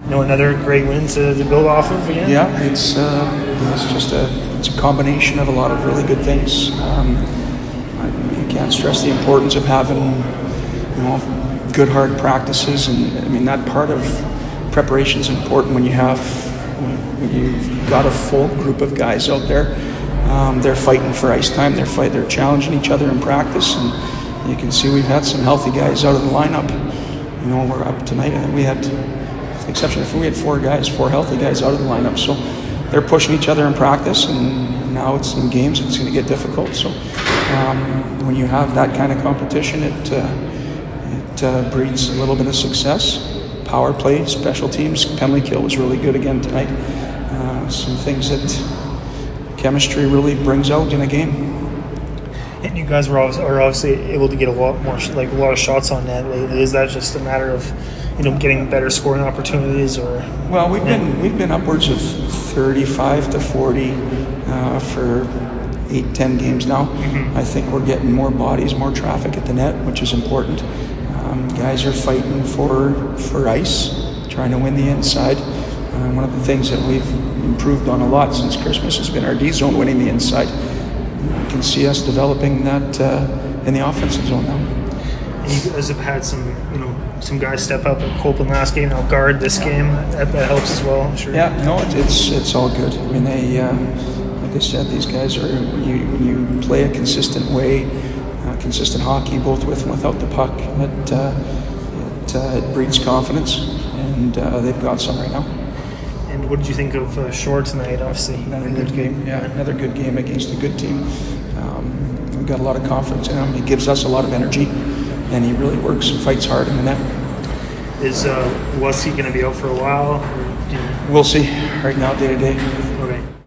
another great win to build off of again. Yeah, it's just a combination of a lot of really good things. I can't stress the importance of having good hard practices, and I mean that part of preparation is important when you've got a full group of guys out there. They're fighting for ice time. They're challenging each other in practice, and you can see we've had some healthy guys out of the lineup. We're up tonight, and we had, with the exception of we had four healthy guys out of the lineup. So they're pushing each other in practice, and now it's in games. It's going to get difficult. So when you have that kind of competition, it breeds a little bit of success. Power play, special teams, penalty kill was really good again tonight. Some things that chemistry really brings out in a game. And you guys are obviously able to get a lot of shots on net lately. Is that just a matter of getting better scoring opportunities, or? Well, we've been upwards of 35 to 40 for 8-10 games now. Mm-hmm. I think we're getting more bodies, more traffic at the net, which is important. Guys are fighting for ice, trying to win the inside. One of the things that we've improved on a lot since Christmas has been our D zone, winning the inside. You can see us developing that in the offensive zone now. And you guys have had some guys step up at Copeland last game, now guard this game. That helps as well, I'm sure. Yeah, no, it's all good. I mean, like I said, these guys are when you play a consistent way. Consistent hockey, both with and without the puck. It breeds confidence, and they've got some right now. And what did you think of Shore tonight? Obviously, another good game. Yeah, another good game against a good team. We've got a lot of confidence in him. He gives us a lot of energy, and he really works and fights hard in the net. Was he going to be out for a while? We'll see. Right now, day to day. Okay.